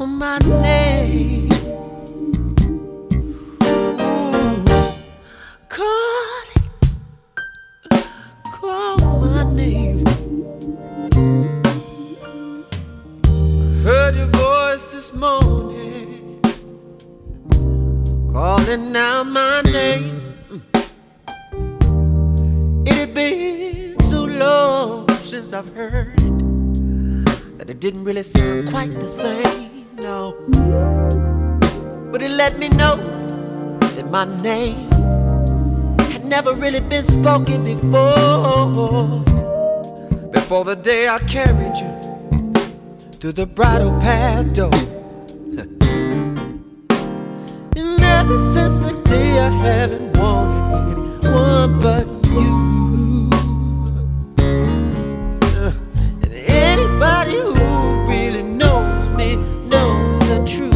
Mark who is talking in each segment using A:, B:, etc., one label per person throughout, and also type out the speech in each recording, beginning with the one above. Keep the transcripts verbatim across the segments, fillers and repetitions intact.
A: call my name. Ooh, call it, call my name. Heard your voice this morning, calling out my name. It had been so long since I've heard it that it didn't really sound quite the same, no. But it let me know that my name had never really been spoken before. Before the day I carried you through the bridal path door. And ever since the day I haven't wanted anyone but you. And anybody who really knows me knows the truth,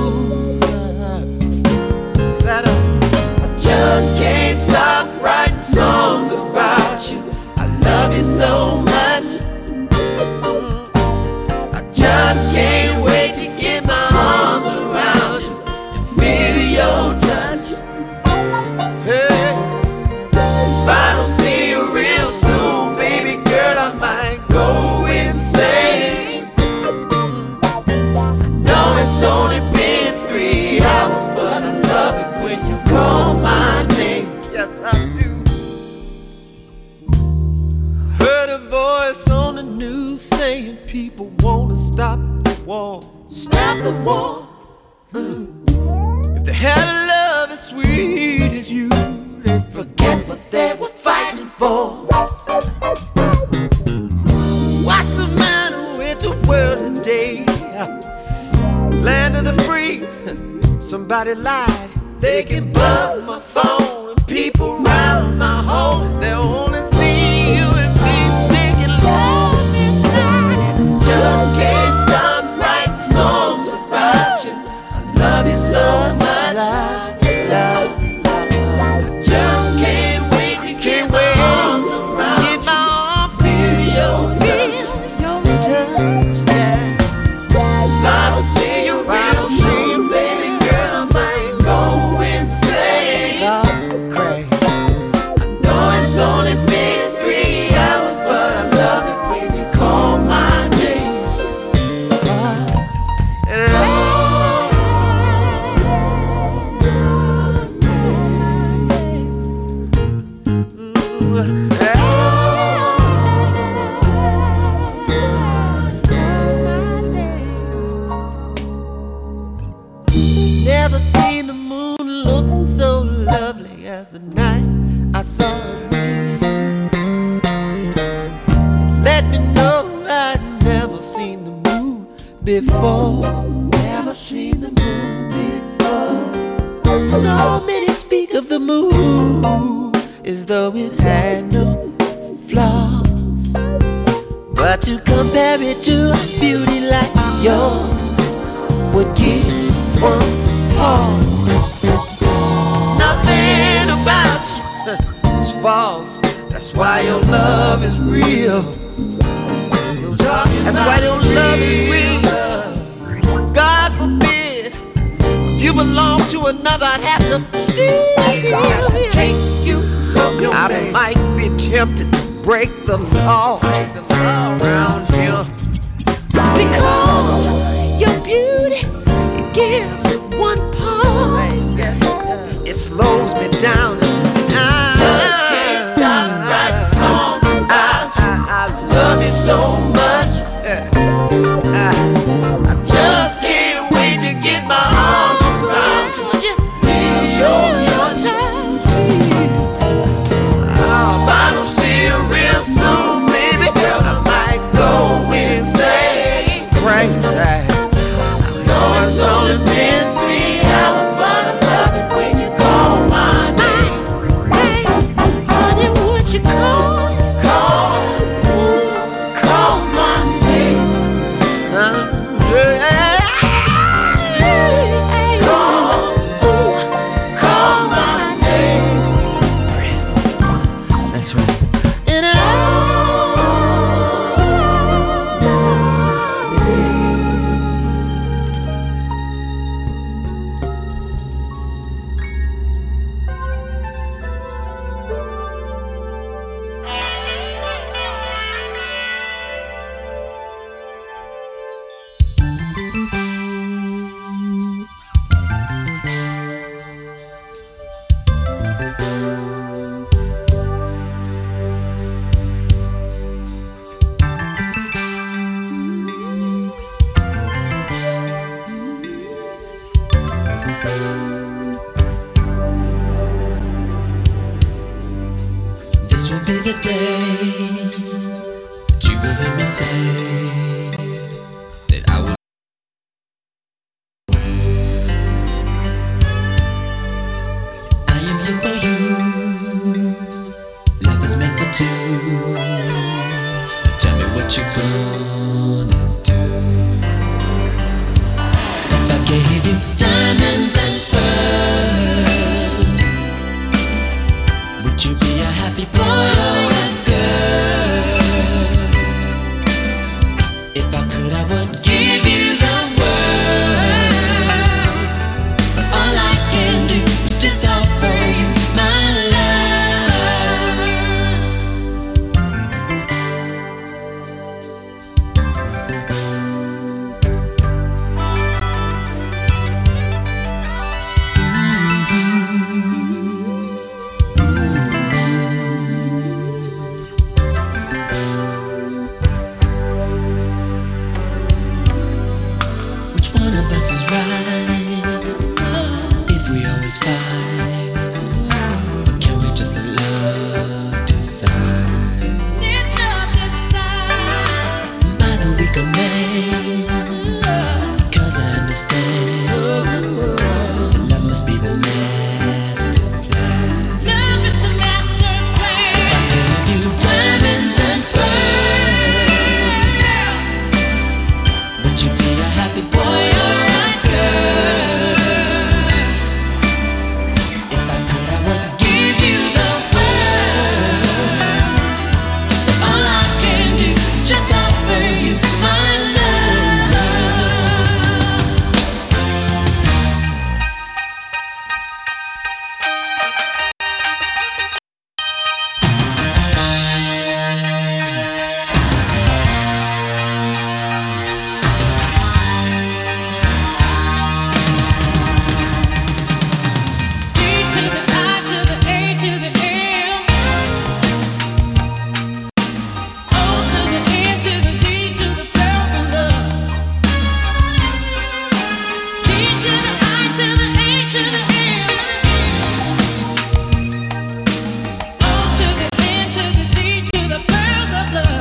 A: that I, I just can't stop writing songs about you. I love you so much. Just can't wait to get my arms around you and feel your touch. Hey, if I don't see you real soon, baby girl, I might go insane. I know it's only been three hours, but I love it when you call my name. Yes, I do. Heard a voice on the news saying people wanna stop the war, stop the war. Mm. If they had a love as sweet as you, they'd forget what they were fighting for. What's the matter with the world today? Land of the free, somebody lied. They can blow my phone and people round my home. They only see you and me thinking love inside. Just can't stop writing songs about you. I love you so much. Love, love, love. I just can't wait to get my arms around you. Get my arms, feel your touch. Yeah. If I don't see you real soon, baby girl, I might go insane. Go crazy. I know it's only been three hours, but I love it when you call my name. And I never seen the moon look so lovely as the night I saw it with. Let me know I'd never seen the moon before. Never seen the moon before. So many speak of the moon as though it had no flaws, but to compare it to a beauty like yours would give one pause. Nothing about you is false. That's why your love is real. That's why your love is real. God forbid, if you belong to another, I'd have to steal, take you from your I name. Might be tempted to break the law, break the law around here, because your beauty, it gives it one pause. Yes, it, it slows me down. I just can't stop writing songs about you. I love you so much. I just can't wait to get my arms around you. Feel your touch. Oh, if I don't see you real soon, baby girl, I might
B: hear me say that I would. I am here for you. Love is meant for two. Now tell me what you're gonna do. If I gave you diamonds and pearls, would you be a happy boy or a girl? If I could, I would give you the world. But all I can do is just offer you my love. Which one of us is right? If we always fight, or can we just let love decide? By the week of May, 'cause I understand that love must be the master plan. If I gave you diamonds and pearls, would you be a happy boy or a girl? If I could, I would give you the world. But all I can do is just offer you my love.
C: D to the I to the A to the M, O to the N to the D to the pearls of love. D to the I to the A to the M, O to the N to the D to the pearls of love.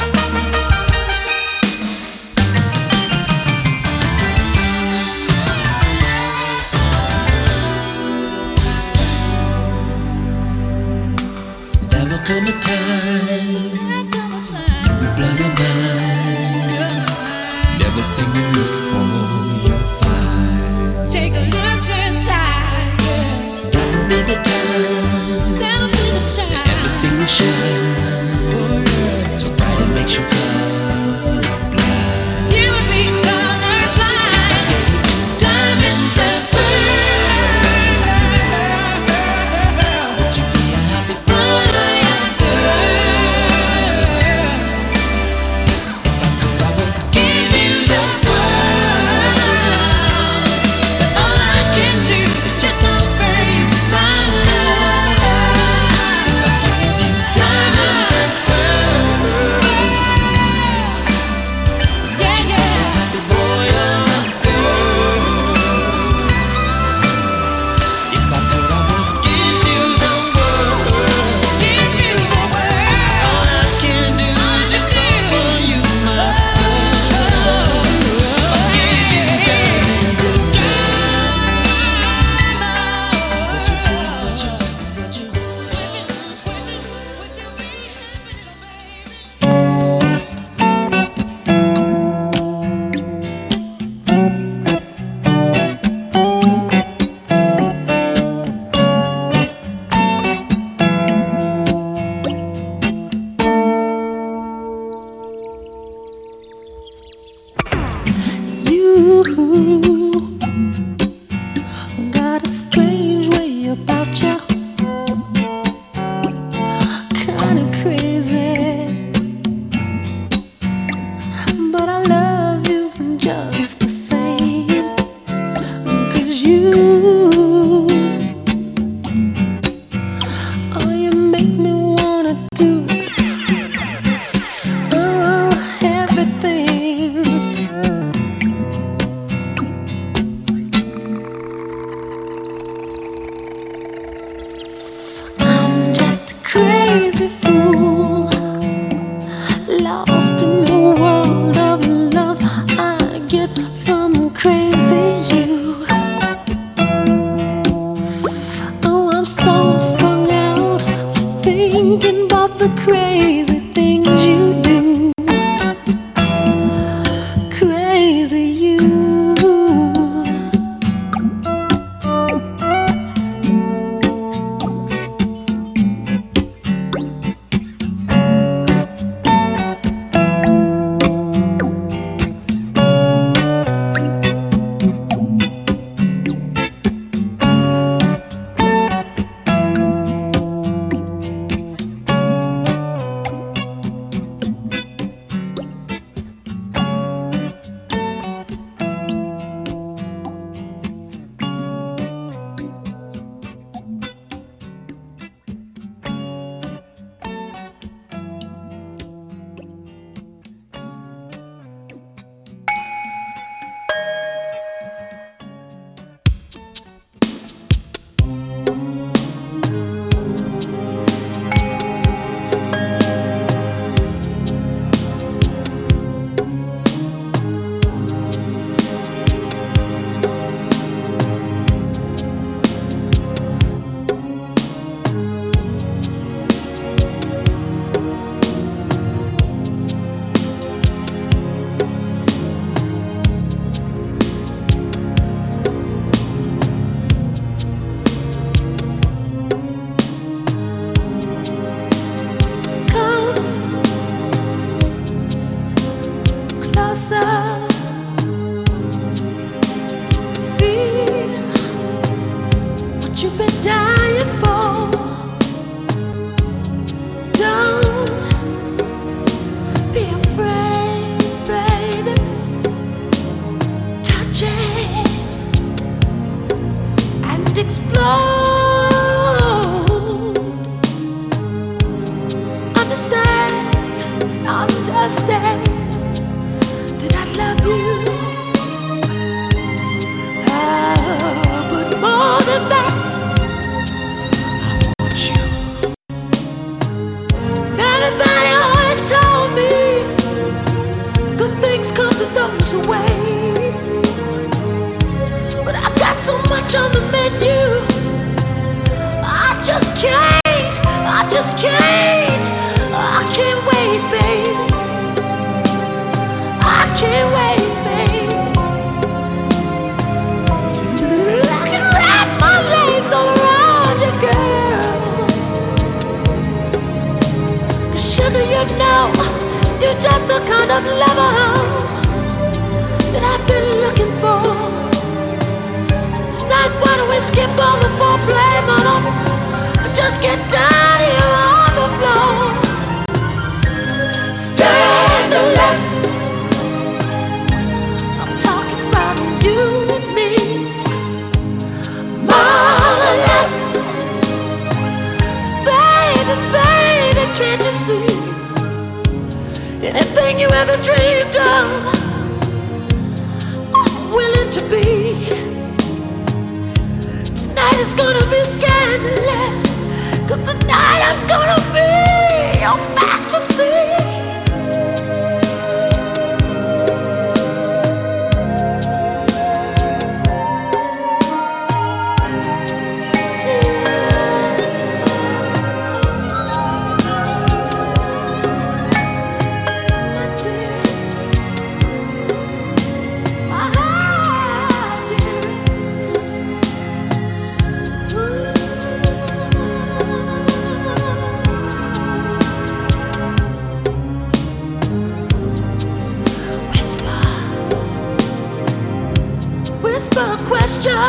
B: There will come a time you will blow your mind. Everything you look for, you'll find.
C: Take a look inside, yeah.
B: That will be the time
C: That'll be the time.
B: everything will shine. So bright it makes you colorblind.
C: You would be colorblind.
B: Diamonds and pearls, would you be a happy boy or a girl? If I could, I would give you the world. But all I can do is just offer you my love. If I gave you diamonds and pearls,
C: Yeah,
B: would you be a
C: yeah.
B: happy boy or a girl? If I could, I would give you the world.
C: Give you the world.
B: All I can do is just offer you my love. I'll give you diamonds and pearls. Would you be, would you, would you?
A: You got a strange way about you, kinda crazy, but I love you just the same. 'Cause you, oh, you make me wanna do oh, everything.
C: crazy things you do. Crazy you. You've been dying for. Don't be afraid, baby. Touch it and explode. Understand, understand that I love you. Oh, but more than that, but I got so much on the menu. I just can't, I just can't, I can't wait, baby. I can't wait, baby. I can wrap my legs all around you, girl. 'Cause sugar, you know, you're just the kind of lover that I've been looking for. Tonight, why don't we skip all the foreplay, mama, and just get down here on the floor. Scandalous, I'm talking about you and me. Marvelous, baby, baby, can't you see? Anything you ever dreamed of, willing to be. Tonight is gonna be scandalous, 'cause tonight I'm gonna be your fantasy. Question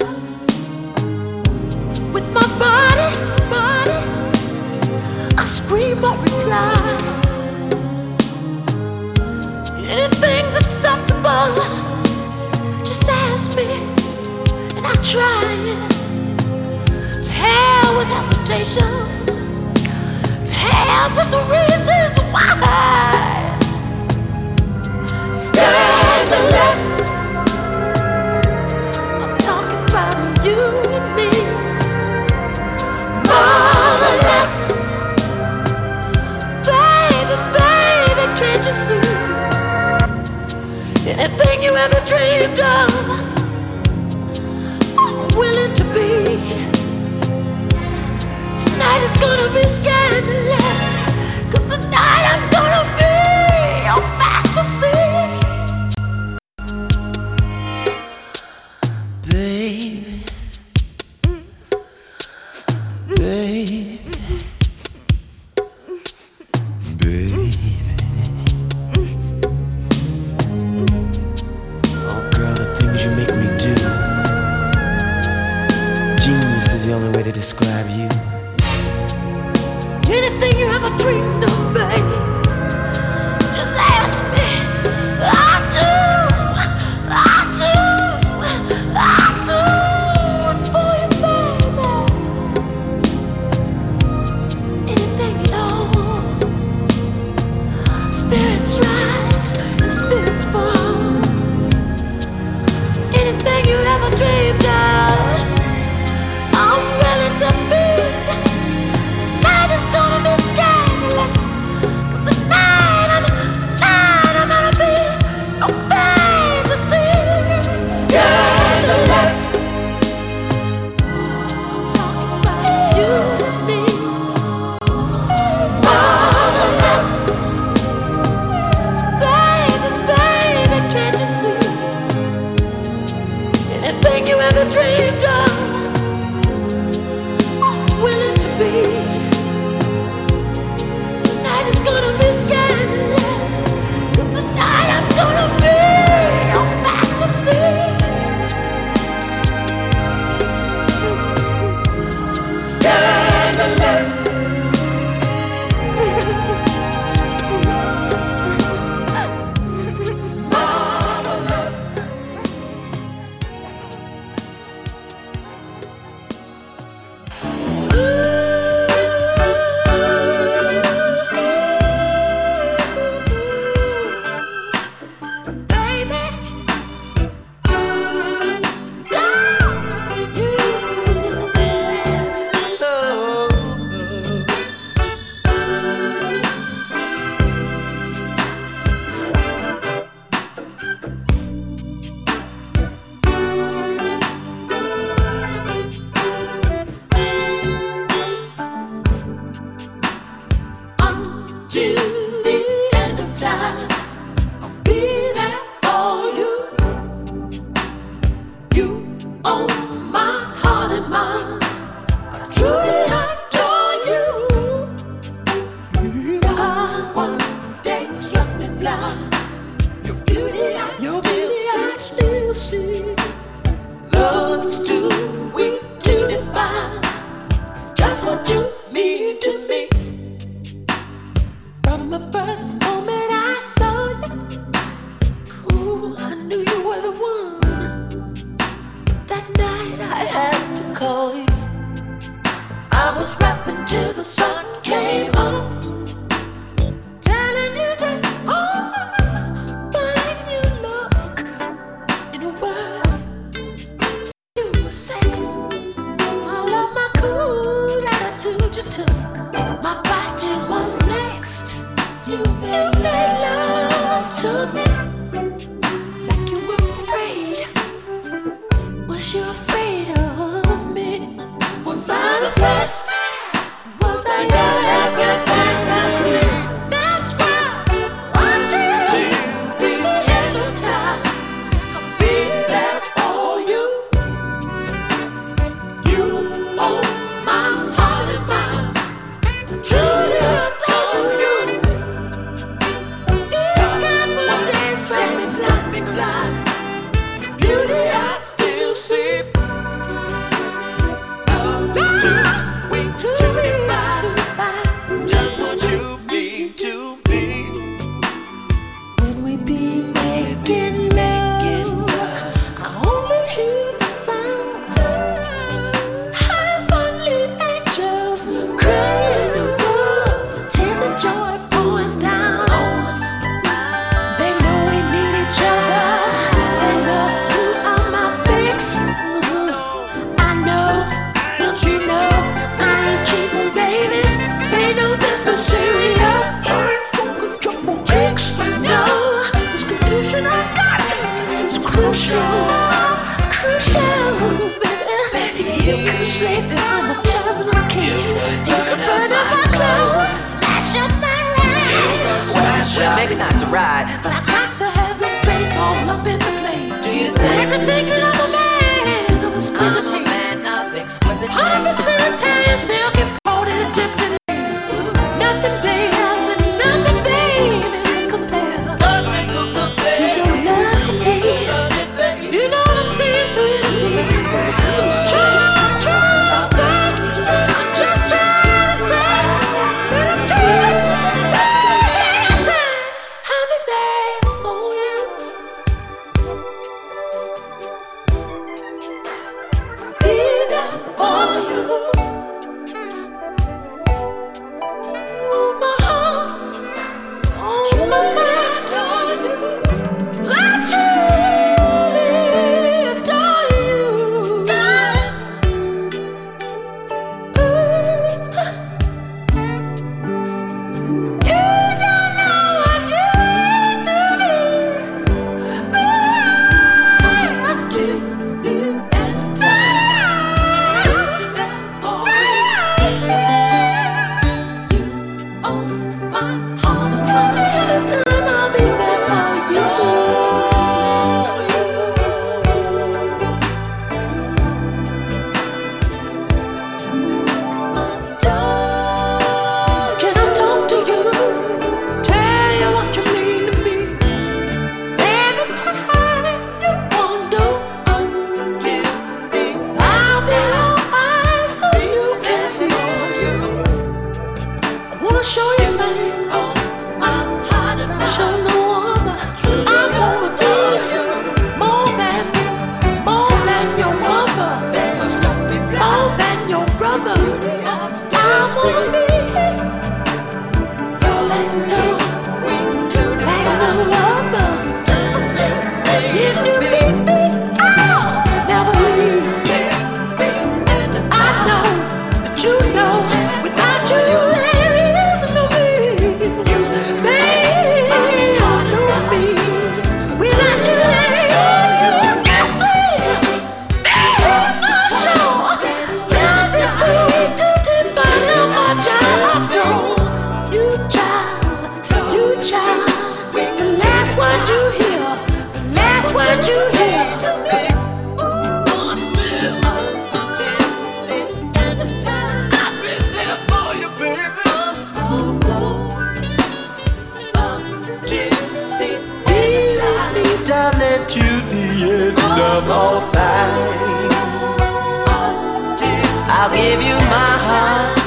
C: with my body, body, I scream or reply. Anything's acceptable, just ask me, and I'll try it. To hell with hesitation, to hell with the reasons why. Scandalous, you and me. Marvelous, baby, baby, can't you see? Anything you ever dreamed of, I'm willing to be. Tonight is gonna be scandalous,
A: describe you.
C: Anything you ever dreamed of, baby, just ask me. I do, I do, I do it for you, baby. Anything at all. Spirits rise and spirits fall. Anything you ever dreamed of, I'm willing to be. Tonight is gonna be scandalous. 'Cause tonight I'm, tonight I'm gonna be your fantasy. Scandalous. I'm talking about you and me. Marvelous. Baby, baby, can't you see? Anything you ever dreamed of, I'm willing to be. Tonight is gonna be scandalous. 'Cause tonight I'm gonna be your fantasy. Scandalous. Marvelous. Until the end of time, I'll be there for you. You own my heart and mind. I truly adore you. God one day struck me blind. Your beauty, I Your still, beauty I still see. Love's too weak to define just what you mean to me. From the first moment I saw you, ooh, I knew you were the one. That night I had to call you. I was rapping till the sun came up, telling you just how fine you look. In a word, you were sexy. I love my cool attitude you took. My body was next. You made love to me like you were afraid. Was you afraid of me? Was I the first? Was I your everything to see? That's why until the end of time, I'll be there for you. You own my heart and mind. Truly adore you. You got one day struck me, struck me blind. Beauty I still see. Too weak to define just what you mean to me. When we be making love, I only hear the sound. Heavenly angels crying above, tears of joy pouring down on us. They know we need each other. They know you are my fix. I know, don't you know I ain't cheating, baby. They know this is serious. I ain't fucking couple kicks. No, this confusion I got is crucial, crucial, baby. You can shake that I'm a terrible case. You can burn up my clothes, smash up my ride. Well, maybe not to ride, but I got to have your face all up in the place. Do you think I could think that I'm a man of exquisite taste? I'm a man of exquisite taste. one hundred percent Italian silk and coated in different lace. Nothing, baby, nothing, baby, compare to your love face. You know what I'm saying to you? Try, try,
A: to the end of all time. I'll give you my heart,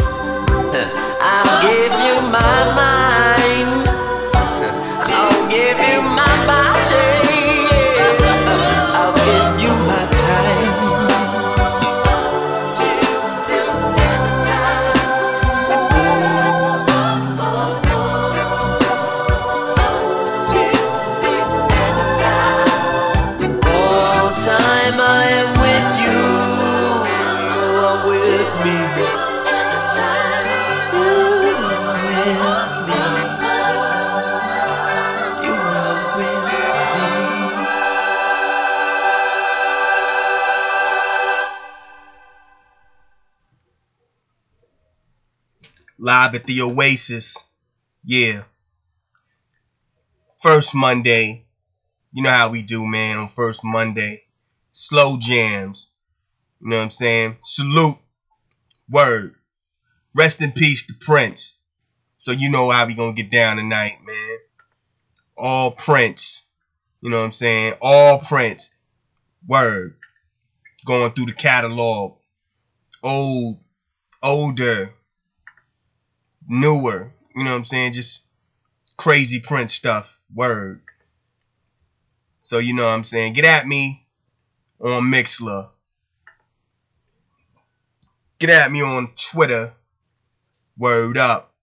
A: I'll give you my mind, I'll give you my body, I'll give you my time.
D: Live at the Oasis. Yeah. First Monday. You know how we do, man, on first Monday. Slow jams. You know what I'm saying? Salute. Word. Rest in peace to Prince. So you know how we gonna get down tonight, man. All Prince. You know what I'm saying? All Prince. Word. Going through the catalog. Old. Older. Newer, you know what I'm saying? Just crazy Prince stuff. Word. So you know what I'm saying? Get at me on Mixler. Get at me on Twitter. Word up.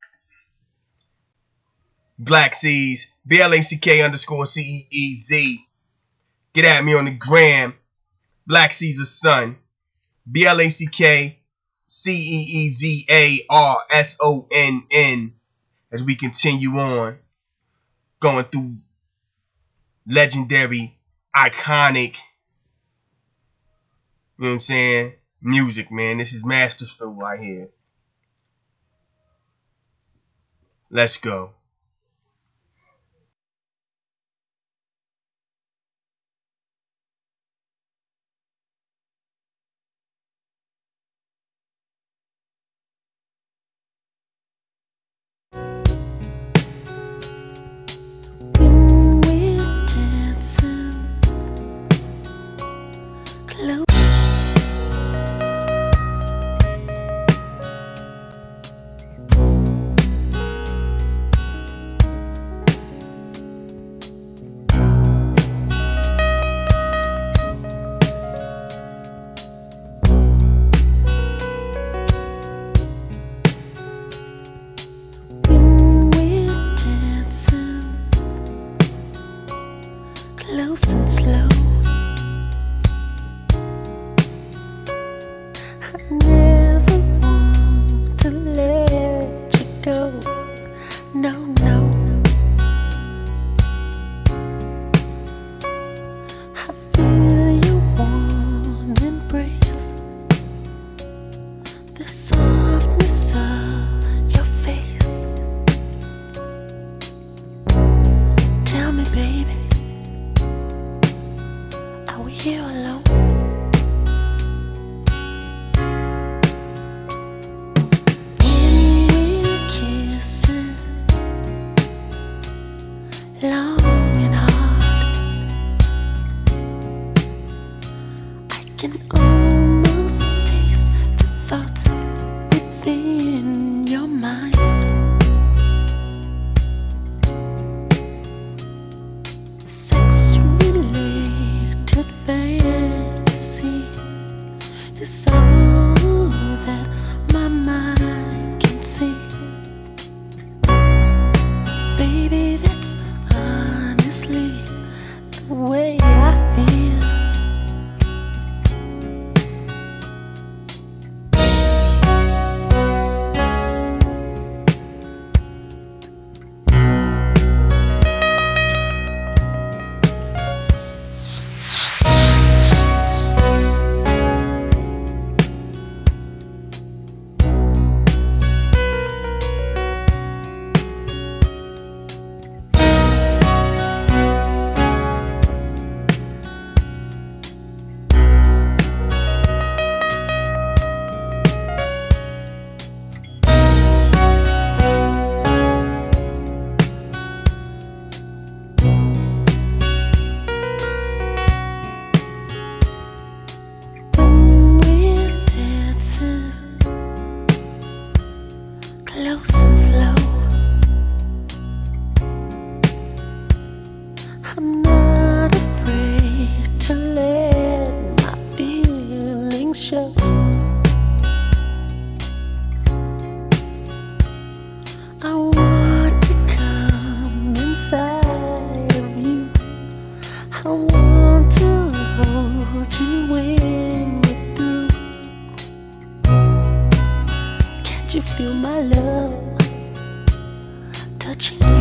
D: Black Seas, B L A C K underscore C E E Z. Get at me on the gram. Black Caesar Son. B L A C K C E E Z A R S O N N. As we continue on, going through legendary, iconic, you know what I'm saying, music, man. This is Mastersville right here. Let's go.
C: I'm not afraid to let my feelings show. I want to come inside of you. I want to hold you when we're through. Can't you feel my love touching you?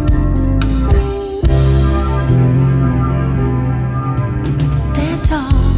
C: Stand tall.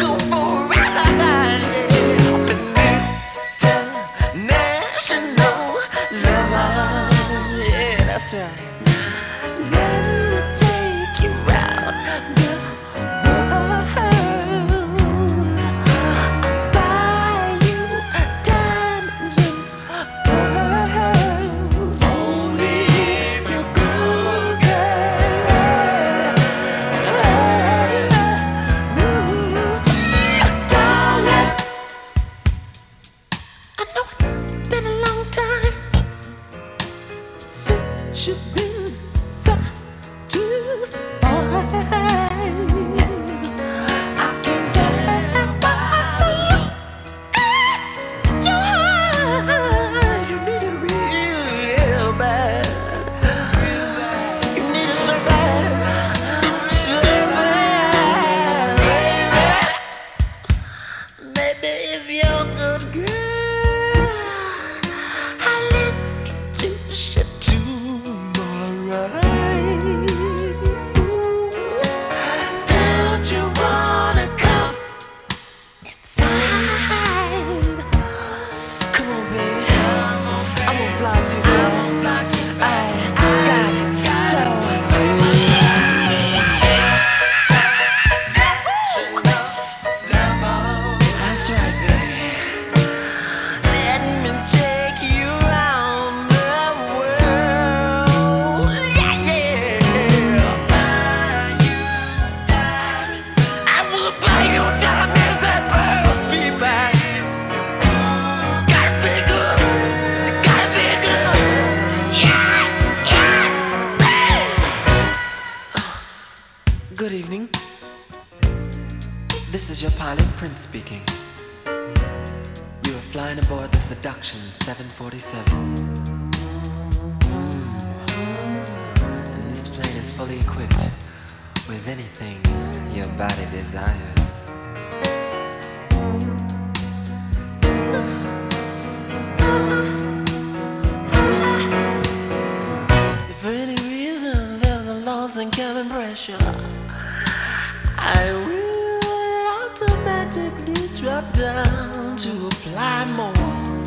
A: go for a ride. Yeah. Up in international lover. Yeah, that's right. Let me take you round the world. Buy you diamonds and pearls. Only if you're good, girl. Darling, I know it's been a long time since you've been satisfied. I can tell by the look in your eyes. You need it real bad. You need it so bad, so bad, baby. Baby, if you're good, girl, I'll introduce you to my right. Don't you wanna come inside? Come on, baby. I'm gonna fly too fast. I got it. So that's right, baby. Let me take you around the world. Yeah, yeah. I will buy you diamonds and pearls, baby. Gotta be good. Gotta be good. Yeah, yeah. Good evening. This is your pilot, Prince speaking. You are flying aboard the Seduction seven forty-seven. Mm. And this plane is fully equipped with anything your body desires. If for any reason there's a loss in cabin pressure, I will automatically drop down to apply more.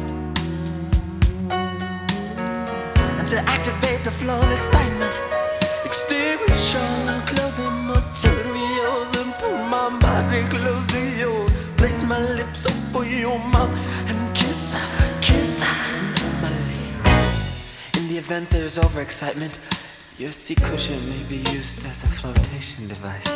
A: And to activate the flow of excitement, exterior clothing materials, and pull my body close to yours. Place my lips over your mouth and kiss, kiss normally. In the event there's overexcitement, your seat cushion may be used as a flotation device.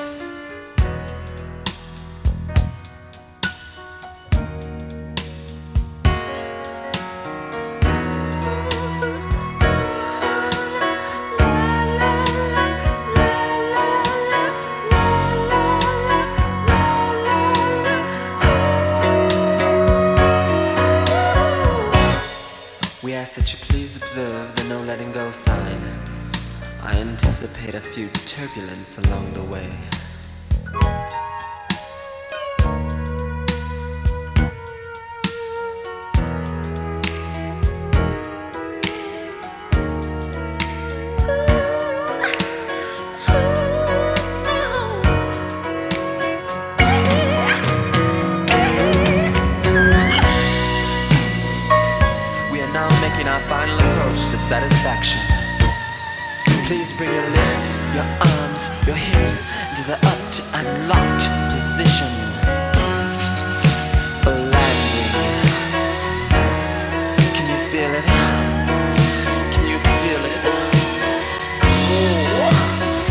A: We ask that you please observe the no letting go sign. I anticipate a few turbulence along the way. Our final approach to satisfaction. Please bring your lips, your arms, your hips into the up to unlocked position for landing. Can you feel it? Can you feel it? Oh.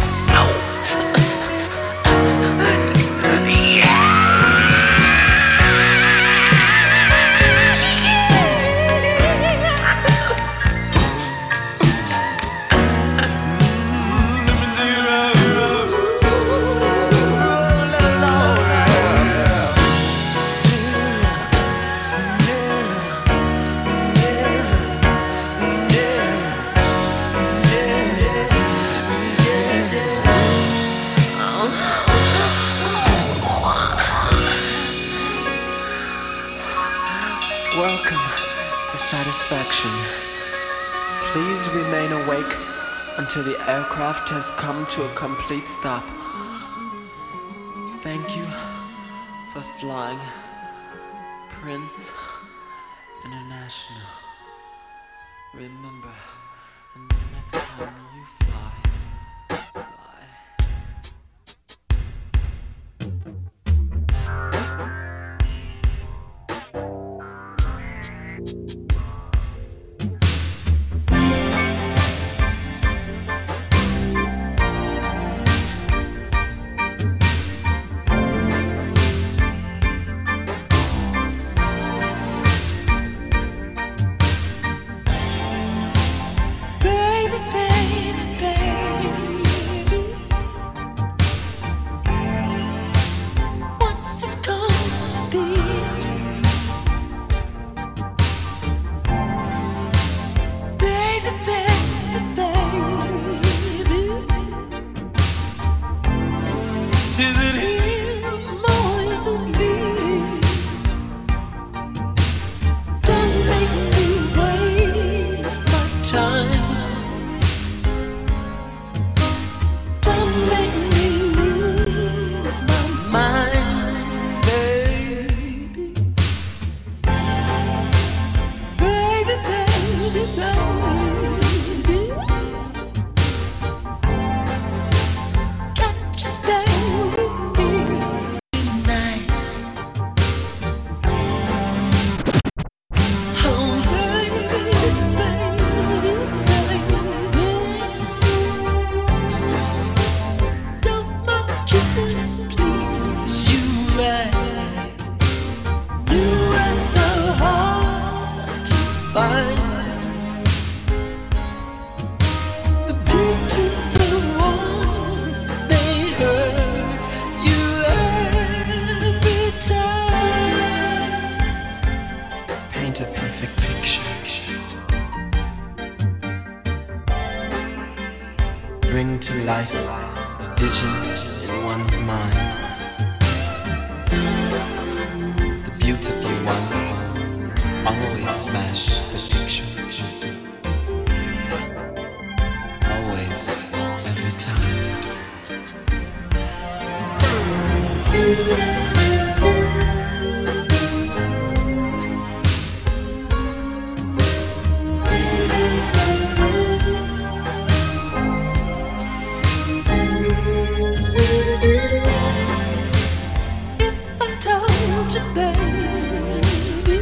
A: Welcome to satisfaction. Please remain awake until the aircraft has come to a complete stop. Thank you for flying. Prince International. Remember, the next time you fly, fly.
C: Baby, baby, baby, what's it gonna be? Baby, baby, baby, is it him or is it me? Don't make me waste my time. Don't make me lose my mind, baby. Baby, baby, baby. Can't you stay with me tonight? Oh, baby, baby, baby. Don't my kisses please you right? You were so hard to find. The beautiful ones, they hurt you every time. Paint a perfect picture. Bring to life a vision in one's mind. The beautiful ones always smash the picture. Always, every time. If I told you, baby,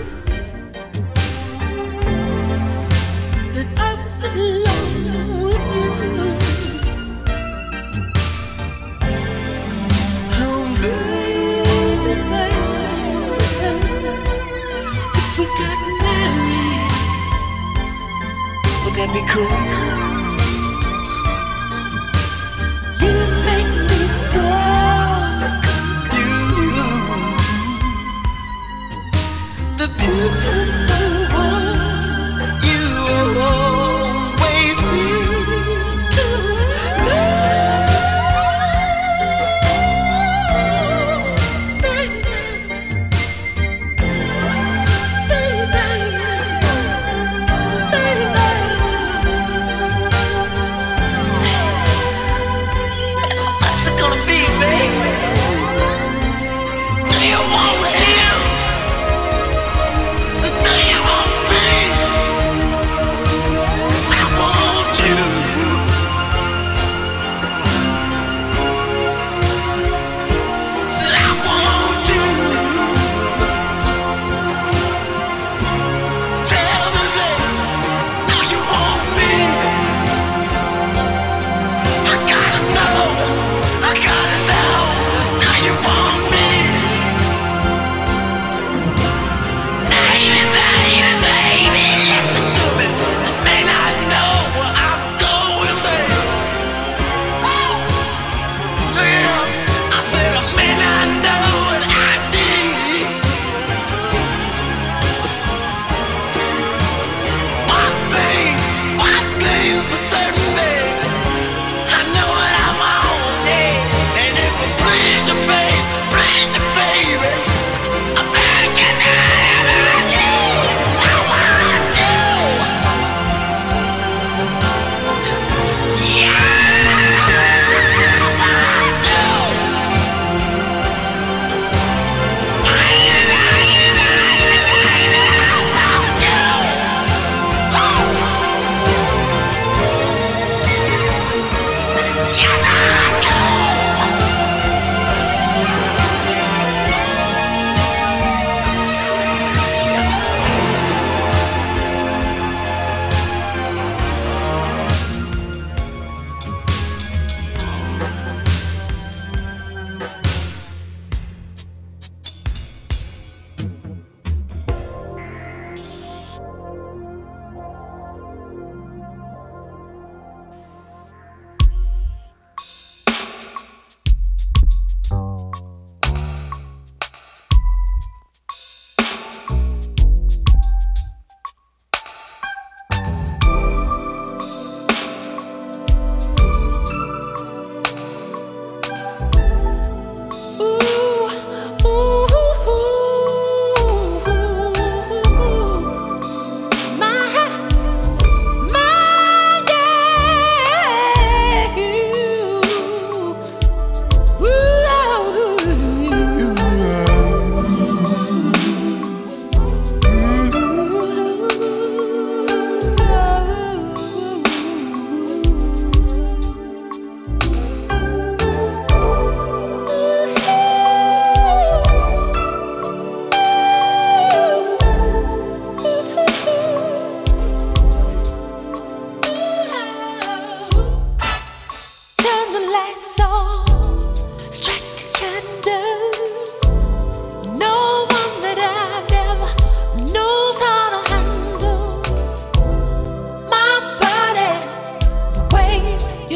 C: that I was in love with you, oh baby, baby, if we got married, would that be cool? You make me so confused. The beautiful ones you always seem to love. Baby, baby, baby. What's it gonna be, baby? Do you want him?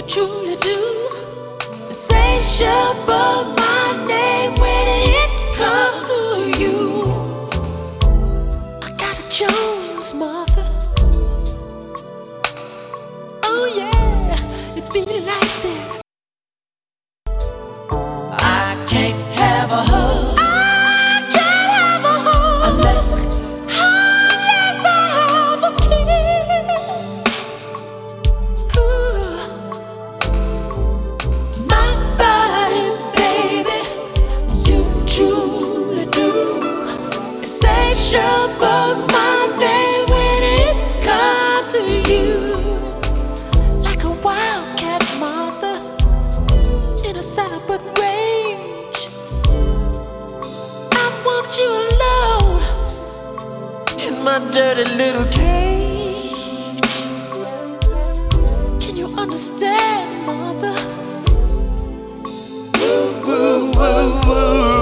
C: truly do. Insatiable's my name when it comes to you. I got a Jones, mother. Oh yeah, it be like this.
B: I can't have a hug
C: I can't have a home
B: unless
C: unless I have a kiss. Ooh. My body, baby, you truly do. Insatiable's my name when it comes to you. Like a wildcat mother in a cyber rage. I want you alone in my dirty little cage. Can you understand, mother? Woo, woo, woo, woo.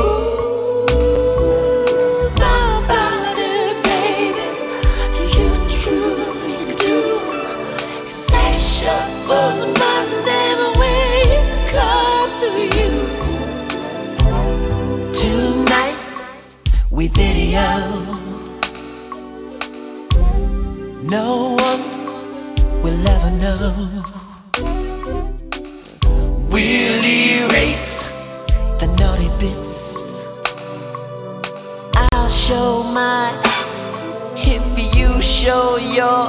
C: My body, baby, you truly do. Insatiable's my name when it comes to you. Tonight we video. No one will ever know. We'll erase the naughty bits. I'll show mine if you show your.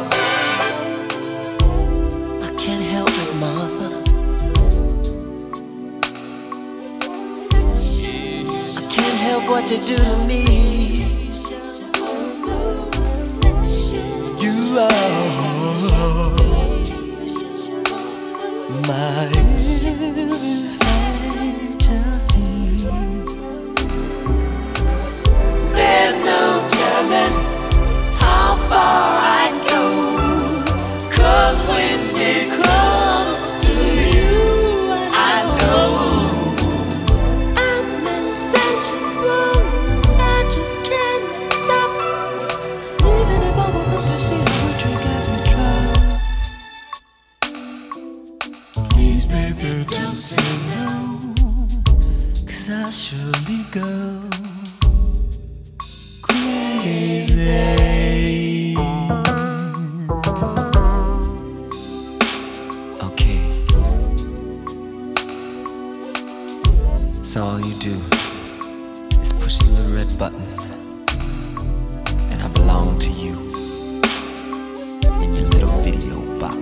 C: I can't help it, mother. I can't help what you do to me. You are my fantasy. There's no telling how far I'd go, 'cause when it comes to you, I know I'm insatiable. I just can't stop. Even if I wasn't thirsty, I would drink every drop. Please, baby, don't say no, 'cause I'll surely go crazy. Okay. So all you do is push the little red button, and I belong to you in your little video box.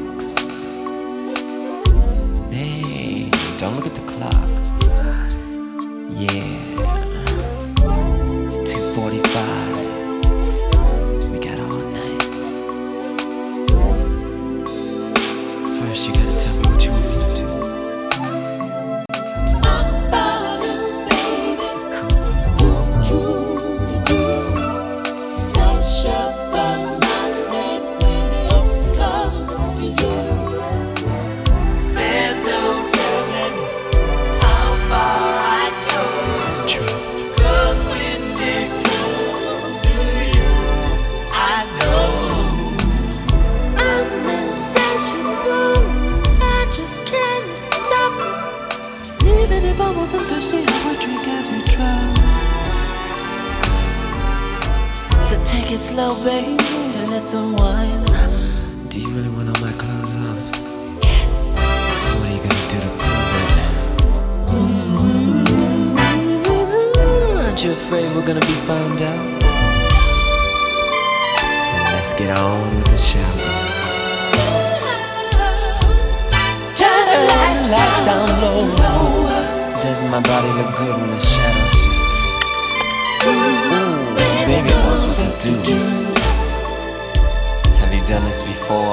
C: Hey, don't look at the clock. Yeah, it's two forty-five. We got all night. First, you gotta tell me what you want me to do. There's no telling how far I'd go. This is true. 'Cause when it comes to you, I know I'm insatiable. I just can't stop. Even if I wasn't thirsty, I would drink every drop. So take it slow, baby, and let's unwind. Do you really want all my clothes off? Yes. What are you gonna do to prove it? Aren't you afraid we're gonna be found out? Then let's get on with the shower. Turn the lights, lights down low. Doesn't my body look good when the shadows just? Ooh, baby knows what to do. Have you done this before?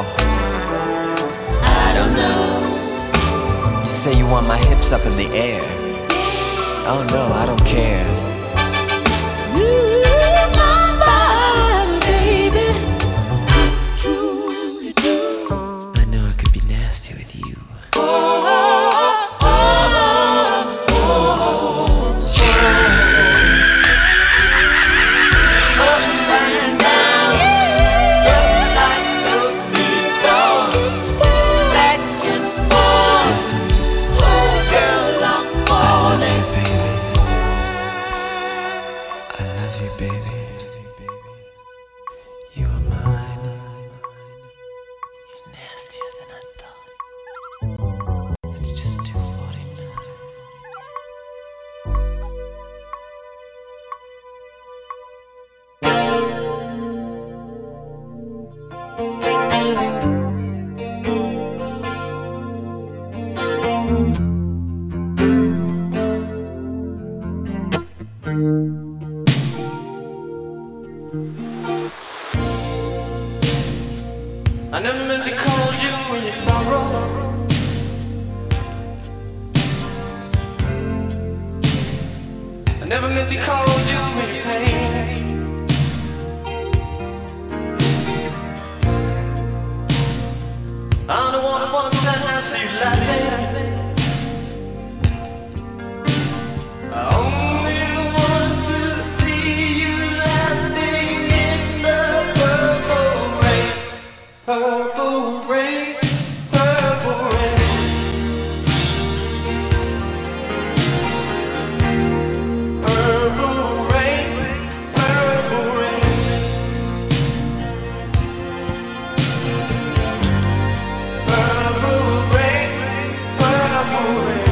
C: I don't know. You say you want my hips up in the air. Oh no, I don't care. My body, baby. Truly do. I know I could be nasty with you. Oh, oh, oh, oh, up and down, just like the seesaw, back and forth.
A: love you, baby. You are mine. You're nastier than I thought. It's just two forty-nine. I never meant to call you in your sorrow. I never meant to call you in your pain. I'm the one who wants that answer you laughing. I only want to see you laughing in the purple rain. Purple rain, purple rain. Purple rain, purple rain. Purple rain, purple rain.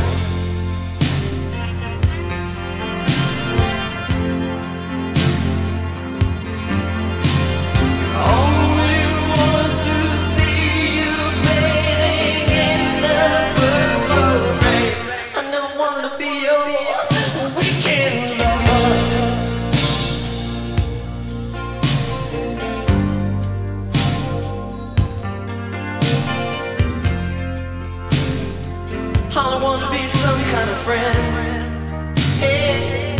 A: Only want to see you bathing in the purple rain. I never wanted to be your weekend lover. I don't want to be some kind of friend. Hey.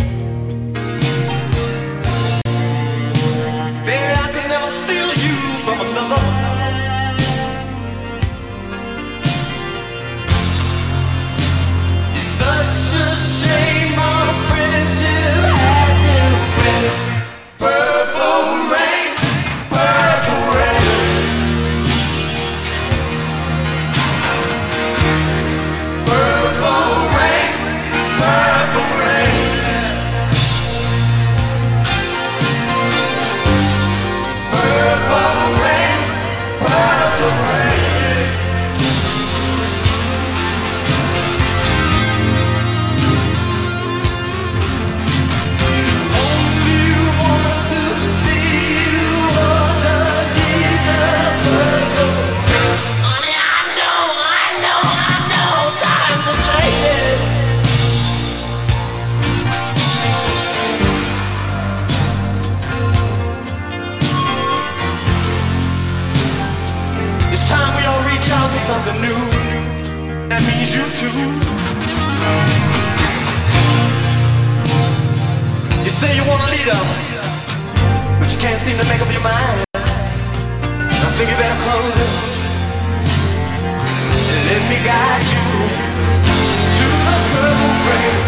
A: Baby, I could never steal you from another. It's such a shame our friendship had to end. Purple rain, purple rain. Purple rain, purple rain. Purple rain, purple rain. Only want to see you underneath the purple rain. Honey, I know, I know, I know, times are changing. It's time we all reach out for something new. That means you too. You say you want a leader, but you can't seem to make up your mind. I think you better close it and let me guide you to the purple rain.